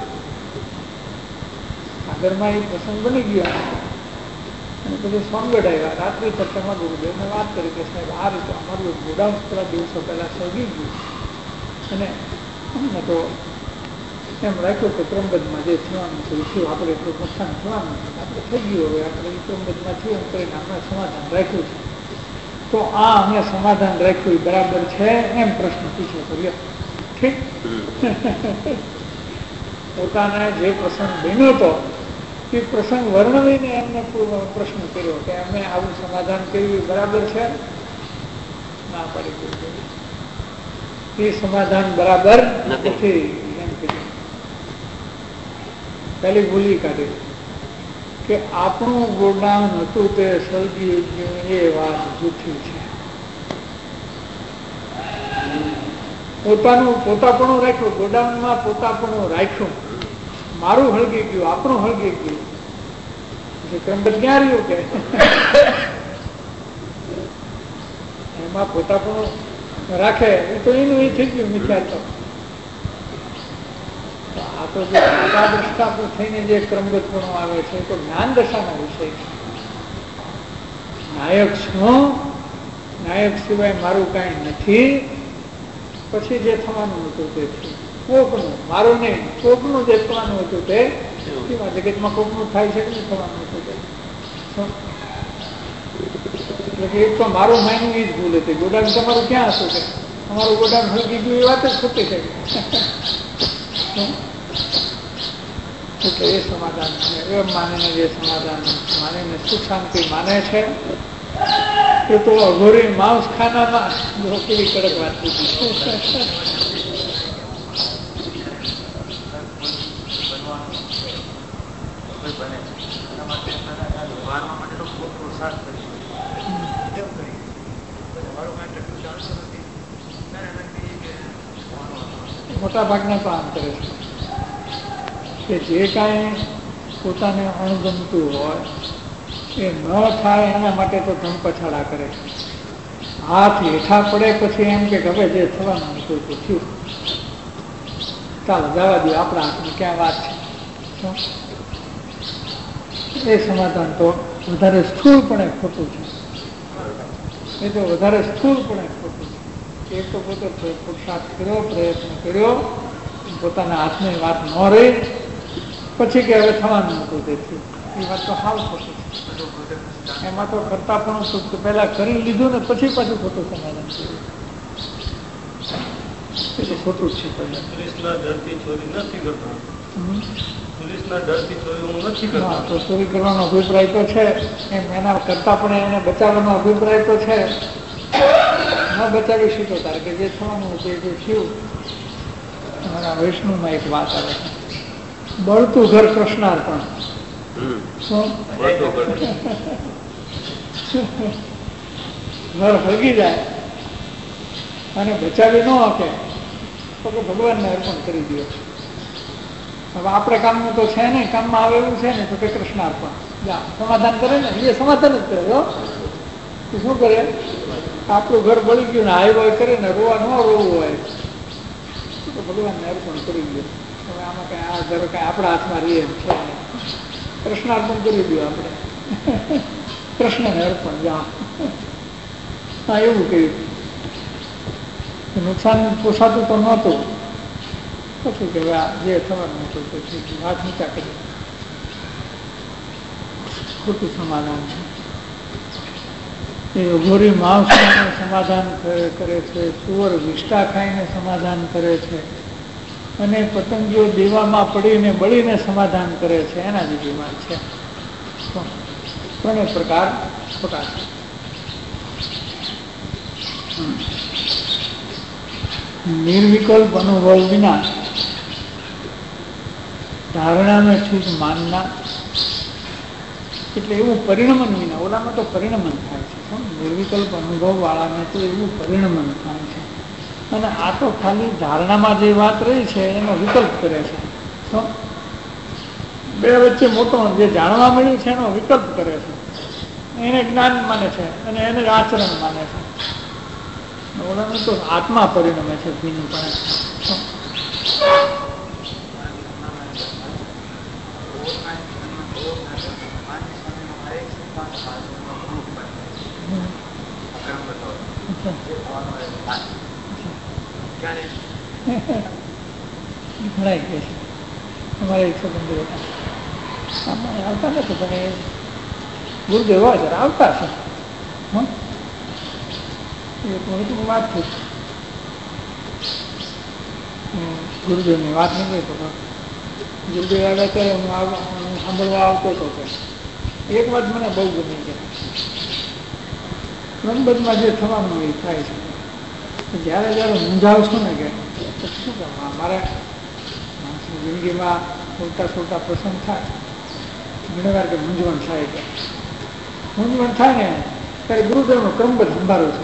સાગરમાં એ પ્રસંગ બની ગયો અને પછી સોનગઢ આવ્યા. રાત્રિ ચર્ચામાં ગુરુદેવને વાત કરી કે સાહેબ આ રીતે અમારું ગોડાઉન થોડા દિવસો પહેલા સળગી ગયું અને અમને તો એમ રાખ્યું કે ક્રમબદ્ધમાં જે થવાનું થયું થયું, આપણે એટલું નુકસાન થવાનું આપણે થઈ ગયું, હવે આપણે ક્રમબદ્ધમાં થયું એમ કરીને આપણે સમાધાન રાખ્યું છે. તો આ અમે સમાધાન રાખ્યું એ બરાબર છે એમ પ્રશ્ન પૂછ્યો કર્યો. ઠીક. પોતાને જે પ્રસંગ બન્યો હતો એ પ્રસંગ વર્ણવીને એમને પ્રશ્ન કર્યો કે અમે આવું સમાધાન કર્યું બરાબર છે? ના પાડી દીધું, એ સમાધાન બરાબર નથી એમ કીધું. પહેલી ભૂલી કાઢી કે આપણું ગોડાઉન હતું તે સળગી ગયું એ વાત જૂઠી છે. પોતાપણું રાખ્યું, ગોડાઉનમાં પોતાપણું રાખ્યું, મારું હળગી ગયું, આપણું હળગી ગયું. ક્રમબદ્ધ ક્યાં રહ્યું કે એમાં પોતાપણું રાખે એ તો એનું એ થઈ ગયું મિથ્યાત્વ. આ તો જે દ્રષ્ટા થઈને જે ક્રમબદ્ધપણું આવે છે તો જ્ઞાન દશાનો વિષય છે. નાયક શું? નાયક સિવાય મારું કઈ નથી. પછી જે થવાનું હતું તે કોકનું, મારું નહીં, કોકનું જે થવાનું હતું તે જગતમાં કોકનું થાય છે કે થવાનું હતું તે. એટલે કે એક તો મારું માયનું એ જ ભૂલ હતી. ગોડાઉન તમારું ક્યાં હતું કે તમારું ગોડાઉન હળગી ગયું એ વાત જ ખોટી થઈ. એટલે એ સમાધાન એમ માનીને જે સમાધાન માનીને સુખ શાંતિ માને છે એ તો અઘોરી માંસ ખાનામાં કેવી કડક વાત હતી. મોટા ભાગના તો આમ કરે છે કે જે કાંઈ પોતાને અણગમતું હોય એ ન થાય એના માટે તો ધમપછાડા કરે. હાથ હેઠા પડે પછી એમ કે હવે જે થવાનું હતું તો થયું, ચાલો જવા દો, આપણા હાથની ક્યાં વાત છે. એ સમાધાન તો વધારે સ્થૂળપણે ખોટું છે. એ તો વધારે સ્થૂળપણે ખોટું છે. એક તો પોતે પુરુષાર્થ કર્યો, પ્રયત્ન કર્યો, પોતાના હાથની વાત ન રહી, પછી કે હવે થવાનું હતું તે થયું. એ વાત તો હાલ ખોટું છે. એમાં તો કરતા પણ પહેલા કરી લીધું ને પછી પાછું ખોટું સમાધાન કર્યું. એ તો ખોટું જ છે. તો ચોરી કરવાનો અભિપ્રાય તો છે એમ, એના કરતા પણ એને બચાવવાનો અભિપ્રાય તો છે. ન બચાવી શીખો તારે કે જે થવાનું હતું એ થયું. અમારા વૈષ્ણવમાં એક વાત આવે છે, બળતું ઘર કૃષ્ણાર્પણ. ઘર હળગી જાય અને બચાવી ન શકે તો કે ભગવાનને અર્પણ કરી દો. હવે આપણે કામનું તો છે ને, કામમાં આવે એવું છે ને તો કે કૃષ્ણાર્પણ. સમાધાન કરે ને એ સમાધાન જ કરે. તો શું કરે? આપણું ઘર બળી ગયું ને હાય વાય કરે ને રોવા ન રોવું હોય તો ભગવાનને અર્પણ કરી દો. હવે આમાં કઈ આ ઘર કઈ આપણા હાથમાં રહીએ એમ છે. કૃષ્ણાર્પણ કરી દો આપણે, કૃષ્ણને અર્પણ. હા, એવું કહ્યું. નુકસાન પોસાતું તો નહોતું. પછી કે જે થવાનું હતું તે વાત નીચા કરી. ખોટું સમાધાન છે. એ અઘોરી માંસ ખાઈને સમાધાન કરે છે, સુવર વિષ્ટા ખાઈને સમાધાન કરે છે, અને પતંગીઓ દેવામાં પડીને બળીને સમાધાન કરે છે. એના બીજી વાત છે. ત્રણેય પ્રકાર ખોટા છે. નિર્વિકલ્પ અનુભવ વિના ધારણા મેં ચીજ માનના, એટલે એવું પરિણમન વિના, ઓલામાં તો પરિણમન થાય છે, નિર્વિકલ્પ અનુભવ વાળાને તો એવું પરિણમન થાય છે. અને આ તો ખાલી ધારણામાં જે વાત રહી છે એનો વિકલ્પ કરે છે. બે વચ્ચે મોટો જે જાણવા મળ્યું છે એનો વિકલ્પ કરે છે, એને જ્ઞાન માને છે અને એને આચરણ માને છે. ઓલાનું તો આત્મા પરિણમે છે ભીનુપણે. ઘણા કે છે અમારે એક સંબંધ હતા, આવતા નથી પણ ગુરુદેવ જરા આવતા છે. વાત થઈ ગુરુદેવની વાત નીકળી તો ગુરુદેવ આવ્યા ત્યારે હું સાંભળવા આવતો હતો. એક વાત મને બહુ ગમી છે, ક્રમબદ્ધમાં જે થવાનું એ થાય છે. જ્યારે જ્યારે મૂંઝાવશો ને કે શું કરવા, મારા માણસની જિંદગીમાં છોટા પ્રસંગ થાય, ઘણી વાર કે મૂંઝવણ થાય, કે મૂંઝવણ થાય ને ત્યારે ગુરુદેવનો ક્રમબદ્ધ સંભાળો છે.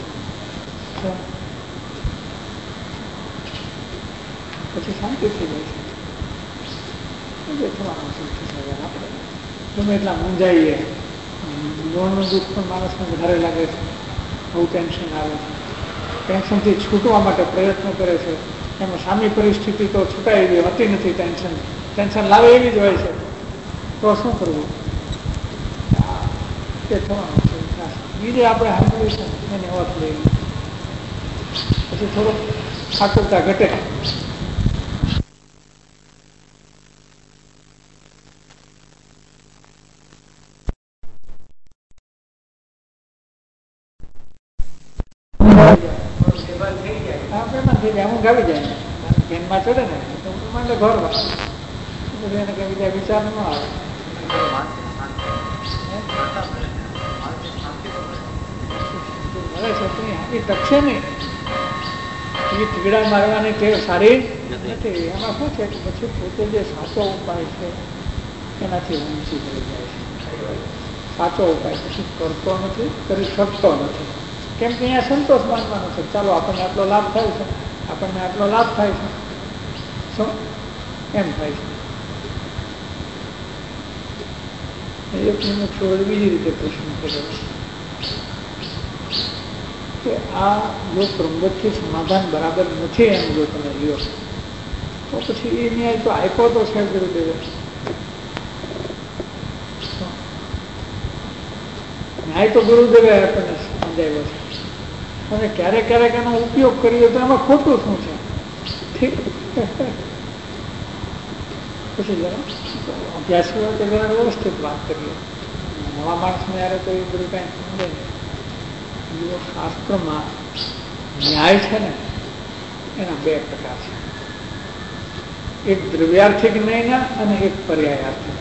પછી શાંતિ થઈ જાય છે. થવાનું આપણે ગમે એટલા મૂંઝાઈએ, લોનનું દુઃખ પણ માણસને વધારે લાગે છે, બહુ ટેન્શન આવે છે, ટેન્શનથી છૂટવા માટે પ્રયત્ન કરે છે. એમાં સામી પરિસ્થિતિ તો છૂટાય એવી હોતી નથી, ટેન્શન લાવે એવી જ હોય છે. તો શું કરવું? તે થવાનું છે. બીજે આપણે સાંભળ્યું છે એને ઓથ લઈ પછી થોડોક આકુરતા ઘટે. અમુક આવી જાય ધ્યાનમાં ચડે ને તો માંડે ઘર એને કઈ બીજા વિચાર ન આવે. મળે છે એ ટકશે નહીં, એ તીગડા મારવાની ટેવ સારી નથી. એમાં શું છે કે પછી પોતે જે સાચો ઉપાય છે એનાથી ઊંચી થઈ જાય છે. સાચો ઉપાય પછી કરતો નથી, કરી શકતો નથી. કેમ કે અહીંયા સંતોષ માનવાનો છે, ચાલો આપણને આટલો લાભ થાય છે, આપણને આટલો લાભ થાય છે, શું એમ થાય છે. એક મિનિટ થોડી બીજી રીતે પ્રશ્ન કર્યો કે આ જો ક્રમબદ્ધથી સમાધાન બરાબર નથી એમ જો તમે લ્યો તો પછી એ ન્યાય તો આપ્યો તો છે ગુરુદેવે, ન્યાય તો ગુરુદેવે આપણને સમજાવ્યો છે. અને ક્યારેક ક્યારેક એનો ઉપયોગ કરીએ તો એમાં ખોટું શું છે? ઠીક પછી જરા અભ્યાસ કર્યો તો જરા વ્યવસ્થિત વાત કરીએ. નવા માણસને યારે તો એ બધું કાંઈ સમજે નહીં. શાસ્ત્રમાં ન્યાય છે ને એના બે પ્રકાર છે, એક દ્રવ્યાર્થિક ન્યાયના અને એક પર્યાયાર્થિક.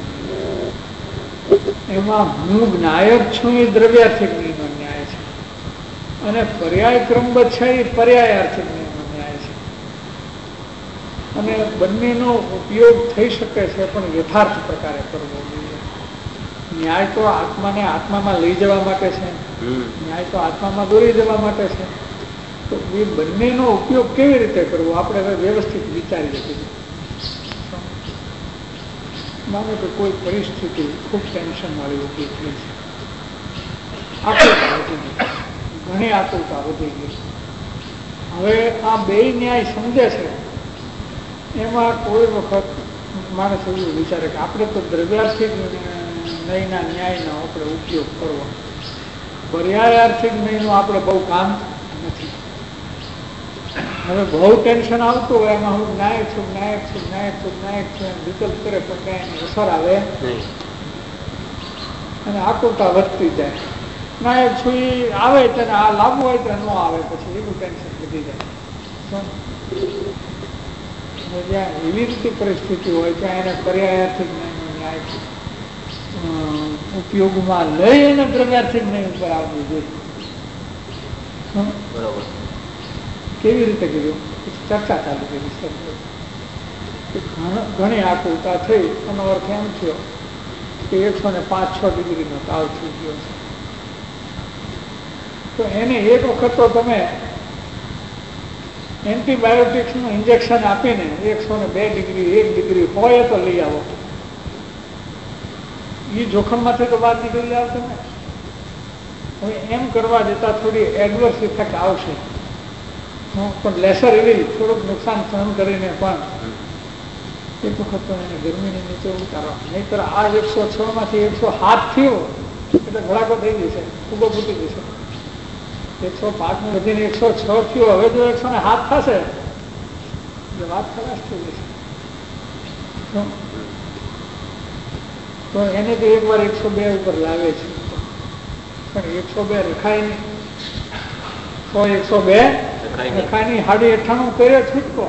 એમાં હું જ્ઞાયક છું એ દ્રવ્યાર્થિક ન્યાયનો ન્યાય છે, અને પર્યાય ક્રમબદ્ધ છે એ પર્યાયાર્થિક ન્યાયનો ન્યાય છે. અને બંનેનો ઉપયોગ થઈ શકે છે પણ યથાર્થ પ્રકારે કરવો જોઈએ. ન્યાય તો આત્માને આત્મામાં લઈ જવા માટે છે, ન્યાય તો આત્મામાં દોરી જવા માટે છે. તો એ બંનેનો ઉપયોગ કેવી રીતે કરવો આપણે હવે વ્યવસ્થિત વિચારીએ છીએ. માનો કે કોઈ પરિસ્થિતિ ખૂબ ટેન્શન વાળી ઊભી થઈ છે, આતુરતા વધી ગઈ, ઘણી આતુરતા વધી ગઈ. હવે આ બે ન્યાય સમજે છે એમાં કોઈ વખત માણસ એવું વિચારે કે આપણે તો દ્રવ્યાર્થિક નહીંના ન્યાયનો આપણે ઉપયોગ કરવો, પર્યાયાર્થિક નહીંનું આપણે બહુ કામ નથી. હવે બહુ ટેન્શન આવતું હોય એમાં હું નાયક છું વિકલ્પ કરે પણ કઈ એની અસર આવે અને આકુરતા વધતી જાય. નાયક છું એ આવે તેને આ લાવવું હોય તો ન આવે, પછી એવું ટેન્શન વધી જાય. જ્યાં એવી રીતે પરિસ્થિતિ હોય ત્યાં એને પર્યાયાર્થિક ન્યાય ઉપયોગમાં લઈ અને દ્રવ્યાર્થિક ન્યાય ઉપર આવવું જોઈએ. બરોબર. કેવી રીતે કર્યું ચર્ચા ચાલુ કરી. ઘણી આકુલતા થઈ. એનો અર્થ એમ થયો કે 105-6 ડિગ્રીનો તાવ થઈ ગયો છે. તો એને એક વખત તો તમે એન્ટીબાયોટિક્સનું ઇન્જેક્શન આપીને 102 ડિગ્રી 1 ડિગ્રી હોય તો લઈ આવો. એ જોખમમાંથી તો બહાર નીકળી જાવ તમે. હવે એમ કરવા જતાં થોડી એડવર્સ ઇફેક્ટ આવશે, પણ લેસર એવી થોડુંક નુકસાન સહન કરીને પણ એક વખત તો એને ગરમીની નીચે ઉતારો. નહીતર આ 106 માંથી 107 થયો એટલે ઘડાકો થઈ જશે, ખૂબ ફૂટી જશે. 105 ને વધીને 106 થયો, હવે જો 107 થશે એટલે વાત ખલાસ થઈ જશે. તો એને તો એકવાર 102 ઉપર લાવે છે, પણ 102 રખાય નહીં. 102 રખાય નહીં, 98 કર્યો છૂટકો.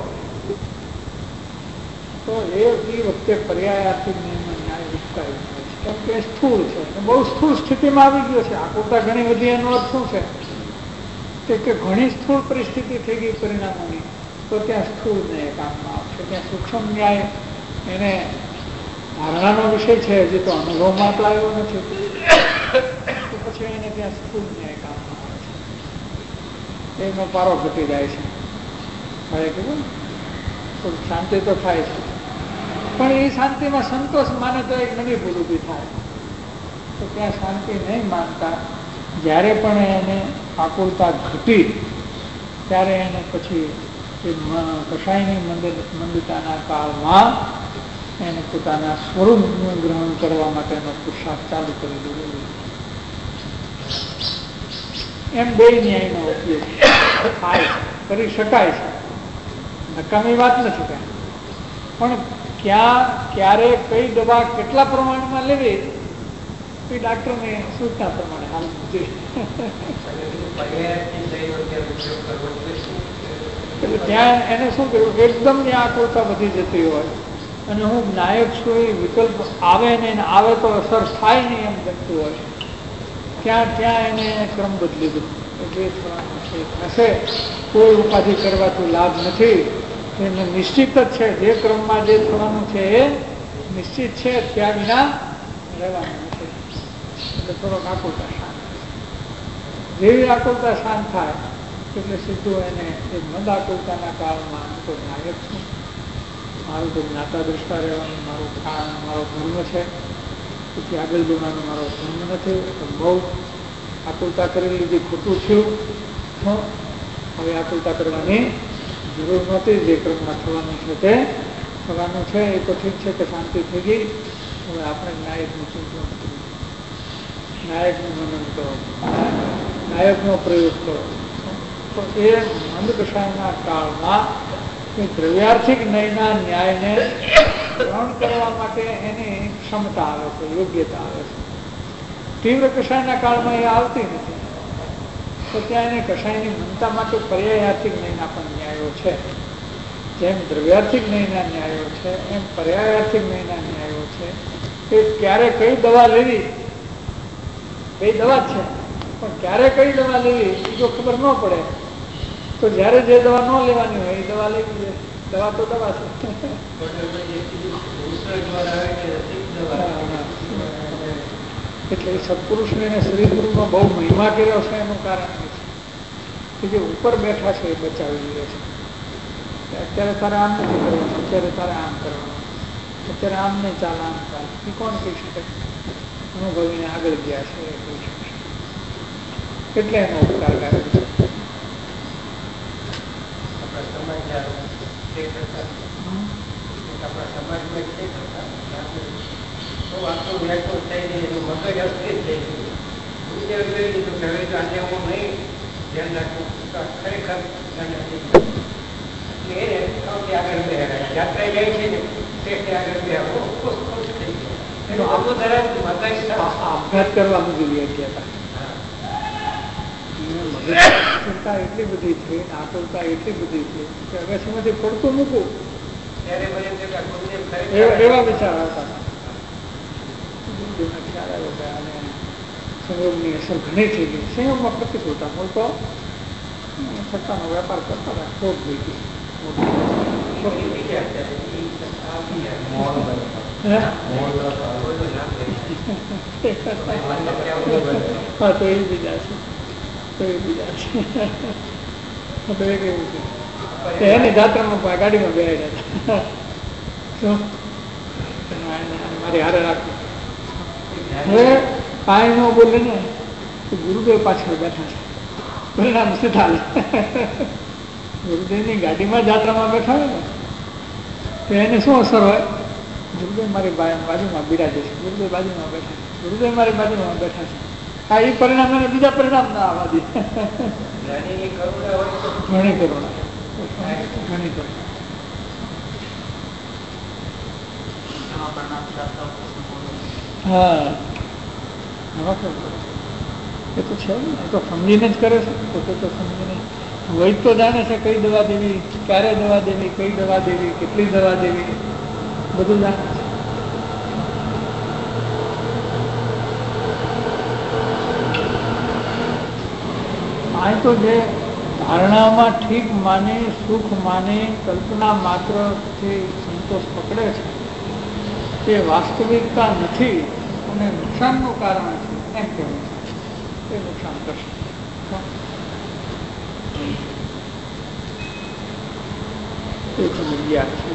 તો એ વખતે પર્યાયાર્થી ન્યાય વિસ્તાર કેમ કે સ્થૂળ છે, બહુ સ્થૂળ સ્થિતિમાં આવી ગયો છે. આકુલતા ઘણી બધી એનો અર્થ શું છે કે ઘણી સ્થૂળ પરિસ્થિતિ થઈ ગઈ પરિણામોની, તો ત્યાં સ્થૂળ ન્યાય કામમાં આવશે. ત્યાં સૂક્ષ્મ ન્યાય એને ધારણાનો વિષય છે, હજી તો અનુભવમાં તો આવ્યો નથી, તો પછી એને ત્યાં સ્થૂળ ન્યાય કામમાં આવે છે. એનો પારો ઘટી જાય છે. હવે કીધું થોડી શાંતિ તો થાય છે, પણ એ શાંતિમાં સંતોષ માને તો એક નવી ભૂલ ઊભી થાય. તો ત્યાં શાંતિ નહીં માનતા, જ્યારે પણ એને આકુલતા ઘટી ત્યારે એને પછી કસાયની મંદતાના કાળમાં એને પોતાના સ્વરૂપનું ગ્રહણ કરવા માટેનો પુરુષાર્થ ચાલુ કરી દેવો. એમ બે ન્યાયનો ઉપયોગ થાય છે, કરી શકાય છે, નકામી વાત નથી કાંઈ. પણ ક્યારે કઈ દવા કેટલા પ્રમાણમાં લેવી એ ડાક્ટરની સૂચના પ્રમાણે હાલવું જોઈએ. એટલે ત્યાં એને શું કર્યું, એકદમ ત્યાં આકુલતા વધી જતી હોય અને હું નાયક છું એ વિકલ્પ આવે ને આવે તો અસર થાય નહીં એમ બનતું હોય, ત્યાં એને ક્રમ બદલી દીધું. જે થવાનું છે થશે, કોઈ ઉપાધિ કરવાથી લાભ નથી. એને નિશ્ચિત જ છે, જે ક્રમમાં જે થવાનું છે એ નિશ્ચિત છે, ત્યાં વિના રહેવાનું નથી. એટલે થોડોક આકુલતા શાંત. જેવી આકુલતા શાંત થાય એટલે સીધું એને એ મદ આકુલતાના કાળમાં તો નાયક છું, મારું તો જ્ઞાતા દ્રષ્ટા રહેવાનું મારું મારો ધર્મ છે, પછી આગળ જવાનું મારો ધર્મ નથી. બહુ આકુલતા કરી લીધી, ખોટું થયું. હવે આકુલતા કરવાની જરૂર નહોતી. જે ક્રમમાં થવાનું છે તે થવાનું છે. એ તો ઠીક છે કે શાંતિ થઈ ગઈ. હવે આપણે નાયકનું ચિંતન કરીએ, નાયકનું મનન કરો, નાયકનો પ્રયોગ કરો. તો એ મંદકષાયના કાળમાં દ્રવ્યાર્થિક નયના ન્યાયને ગ્રહણ કરવા માટે એની ક્ષમતા આવે છે, યોગ્યતા આવે છે. તીવ્ર કષાયના કાળમાં એ આવતી નથી. તો ત્યાં એને કષાયની મનતા માટે પર્યાયાર્થિક નયના પણ ન્યાયો છે. જેમ દ્રવ્યાર્થિક નયના ન્યાયો છે એમ પર્યાયાર્થિક નયના ન્યાયો છે. એ ક્યારે કઈ દવા લેવી, બે દવા છે, પણ ક્યારે કઈ દવા લેવી એ જો ખબર ન પડે તો જ્યારે જે દવા ન લેવાની હોય એ દવા લેવી જોઈએ. દવા તો દવા છે. એટલે સત્પુરુષને અને સ્ત્રી પુરુષનો બહુ મહિમા કર્યો છે. એનું કારણ કે જે ઉપર બેઠા છે એ બચાવી લે છે. અત્યારે તારે આમ નથી કરવાનું, અત્યારે તારે આમ કરવાનું, અત્યારે આમ નહીં ચાલ, આમ ચાલ. એ કોણ કહી શકે? અનુભવીને આગળ ગયા છે એ કહી શકશે. એટલે એનો ઉપકાર કરે છે. આપઘાત કરવા મૂકી ગયા ચિંતા એટલી બધી થઈ, આકુલતા એટલી બધી થઈ કે અગસ્યમાંથી પડતું મૂકવું એવા વિચાર આવતા. ખ્યાલ આવ્યો કે અને સંયોગની અસર ઘણી થઈ ગઈ. સંયોગમાં પ્રતિકૂળતા હોય તો સત્તાનો વેપાર કરતા હતા, ખોટ થઈ ગઈ. હા તો એ બીજા છે, તો એ બીજા છે. તો એ કેવું છે એની જાત્રામાં ગાડીમાં બેહાડ્યા હતા. મારી હારે રાખવું. હવે કાંઈ ન બોલે ને તો ગુરુદેવ પાછળ બેઠા છે, પરિણામ સીધા. ગુરુદેવની ગાડીમાં જાત્રામાં બેઠા હોય ને તો એને શું અસર હોય? ગુરુદેવ મારી બાજુમાં બિરાજે છે, ગુરુદેવ બાજુમાં બેઠા છે, ગુરુદેવ મારી બાજુમાં બેઠા છે. આ એ પરિણામ એને બીજા પરિણામ ના આવવા દે. ઘણી કરુણા, ઘણી કરુણા. હા એ તો છે ને, એ તો સમજીને જ કરે છે. પોતે તો સમજીને વૈદ તો જાણે છે કઈ દવા દેવી, ક્યારે દવા દેવી, કઈ દવા દેવી, કેટલી દવા દેવી, બધું જાણે છે. આ તો જે ધારણામાં ઠીક માને, સુખ માને, કલ્પના માત્રથી સંતોષ પકડે છે તે વાસ્તવિકતા નથી અને નુકસાનનું કારણ છે એમ કહેવું છે. એ નુકસાન કરશે. એ તો વિજ્ઞાન છે.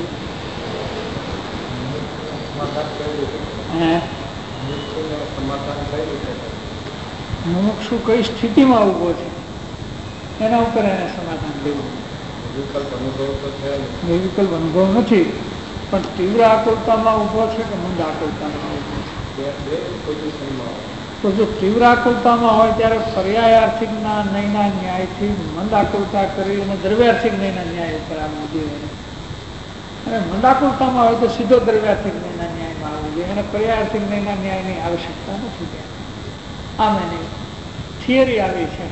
મુમુક્ષુ કઈ સ્થિતિમાં ઉભો છે એના ઉપર એને સમાધાન લેવું. નિર્વિકલ્પ અનુભવ નથી, પણ તીવ્ર આકુલતામાં ઉભો છે કે મંદ આકુલતામાં ઉભો છે. તો જો તીવ્ર આકુલતામાં હોય ત્યારે પર્યાયાર્થિકના નયના ન્યાયથી મંદ આકુલતા કરી અને દ્રવ્યાર્થિક નયના ન્યાય ઉપર આવવું જોઈએ. અને મંદ આકુલતામાં હોય તો સીધો દ્રવ્યાર્થિક નયના ન્યાયમાં આવવું જોઈએ. અને પર્યાયાર્થિક નયના ન્યાયની આવશ્યકતા નથી ત્યાં. આમ એની થિયરી આવી છે.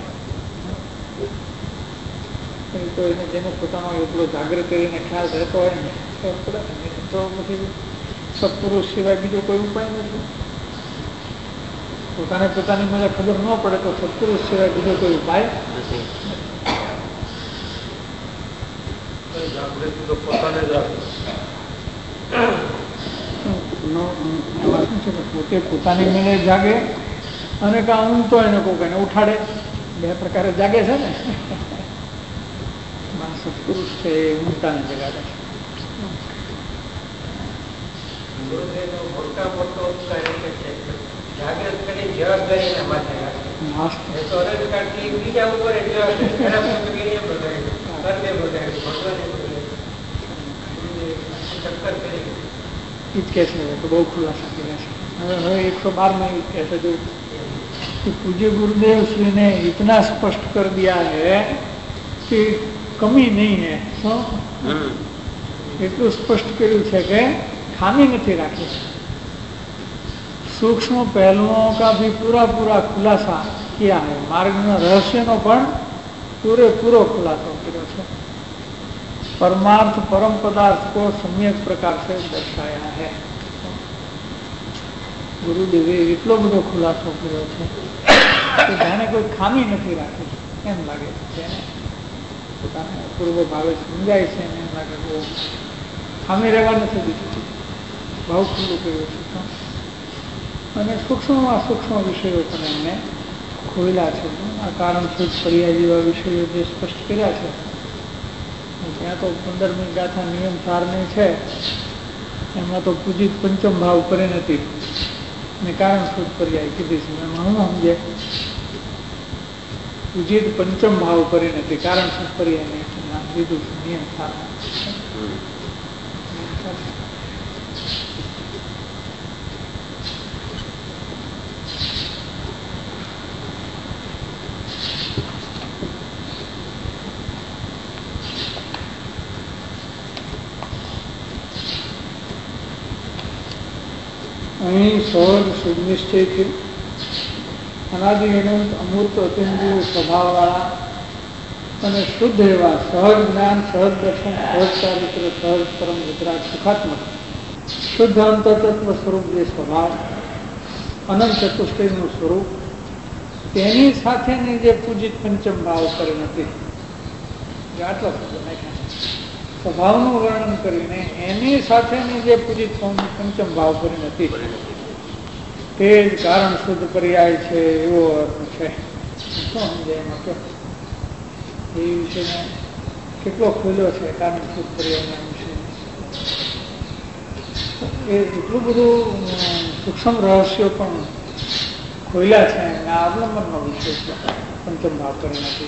તો એને જેને પોતાનો એટલો જાગૃત કરીને ખ્યાલ રહેતો હોય ને તો પછી સત્પુરુષ સિવાય બીજો કોઈ ઉપાય નથી. પોતાને પોતાની મને ખબર ન પડે તો સત્પુરુષ સિવાય બીજો કોઈ ઉપાય નથી. પોતે પોતાની મેળે જાગે અને કાં ઊંઘતો એને કોઈ એને ઉઠાડે, બે પ્રકારે જાગે છે ને. સત્પુરુષ છે એ ઊંઘતાને જગાડે છે. બહુ ખુલાસા કર્યા છે. હવે 112 કહે છે જો पूज्य गुरुदेव श्री ने इतना स्पष्ट कर दिया है कि कमी नहीं है. એટલું સ્પષ્ટ કર્યું છે કે ખામી નથી રાખી. सूक्ष्म पहलुओं का भी पूरा पूरा खुलासा किया है. मार्गના રહસ્યનો પણ પૂરેપૂરો ખુલાસો કર્યો છે. परमार्थ परम पदार्थ को सम्यक प्रकार से दर्शाया है. ગુરુદેવે એટલો બધો ખુલાસો કર્યો છે કે જાણે કોઈ ખામી નથી રાખી એમ લાગે છે. પોતાને પૂર્વ ભાવે સમજાય છે એમ લાગે બહુ ખામી રહેવા નથી દીધી. ભાવ ખુલ્લું કર્યું છે અને સૂક્ષ્મમાં સૂક્ષ્મ વિષયો પણ એમને ખોલ્યા છે. આ કારણ શુદ્ધ પર્યાય જેવા વિષયો જે સ્પષ્ટ કર્યા છે ત્યાં તો 15મી ગાથા નિયમ 4 છે. એમાં તો પૂજિત પંચમ ભાવ પરિણતિ ને કારણ શુદ્ધ પર્યાય કીધી છે. એમાં હું સમજે પૂજિત પંચમ ભાવ પરિણતિ કારણ શુદ્ધ પર્યાય નામ લીધું છે નિયમ 4. અહીં સહજ સુનિશ્ચયથી અનાદિ અનંત અમૂર્ત અતિન્દ્રિય સ્વભાવવાળા અને શુદ્ધ એવા સહજ જ્ઞાન, સહજ દર્શન, સહજ ચારિત્ર, સહજ પરમ વિતરાગ સુખાત્મક શુદ્ધ અંતતત્વ સ્વરૂપ જે સ્વભાવ અનંત ચતુષ્ટયનું સ્વરૂપ તેની સાથેની જે પૂજિત પંચમ ભાવ પરિણતિ આટલા શબ્દો નાખ્યા. સ્વભાવનું વર્ણન કરીને એની સાથેની જે પૂજિત પંચમ ભાવ પરિણતિ તે જ કારણ શુદ્ધ પર્યાય છે એવો અર્થ છે. શું સમજાય એમાં કે એ વિષયને કેટલો ખુલ્યો છે કારણ શુદ્ધ પર્યાયના વિષય એ એટલું બધું સૂક્ષ્મ રહસ્યો પણ ખોલ્યા છે અને અવલંબનનો વિષય છે પંચમ ભાવ પરિણતિ.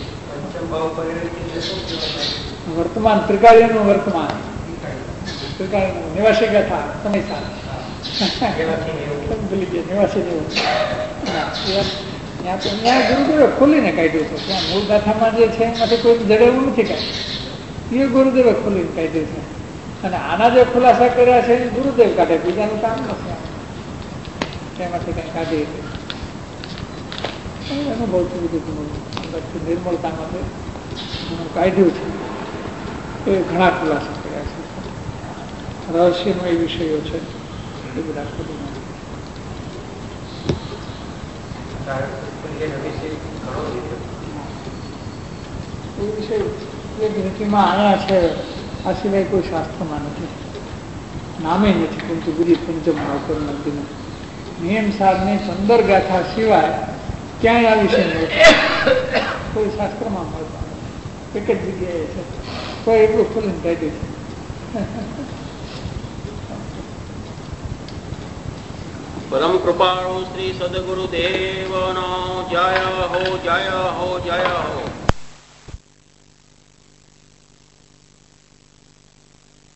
વર્તમાન ત્રિકાળીનું વર્તમાન ત્રિકાળીનું નિવાસી ગાથા સમય સાથે નિવાસી જેવું ત્યાં ગુરુદેવે ખોલીને કાઢ્યું છે. ત્યાં મૂળ ગાથામાં જે છે એમાંથી કોઈ જડેવું નથી કાઢ્યું, એ ગુરુદેવે ખોલીને કાઢ્યું છે. અને આના જે ખુલાસા કર્યા છે એ ગુરુદેવ કાઢે, બીજાનું કામ નથી. તેમાંથી કંઈ કાઢી એનું બહુ બધું નિર્મળતા માટે કાઢ્યું છે. એ ઘણા ખુલાસા કર્યા છે. રહસ્યનો એ વિષયો છે એ બધા ખોલી એ વિષય એક રીતિમાં આયા છે. આ સિવાય કોઈ શાસ્ત્રમાં નથી, નામે નથી પરંતુ બધી પંચમ ભાવ પરિણતિનું નિયમ સારની 15 ગાથા સિવાય ક્યાંય આ વિષય મળતો કોઈ શાસ્ત્રમાં મળતો એક જ જગ્યાએ છે. કોઈ એટલું ખોલીને કાઢ્યું છે.
પરમ કૃપાળુ શ્રી સદગુરુદેવનો જય હો જય હો જય હો.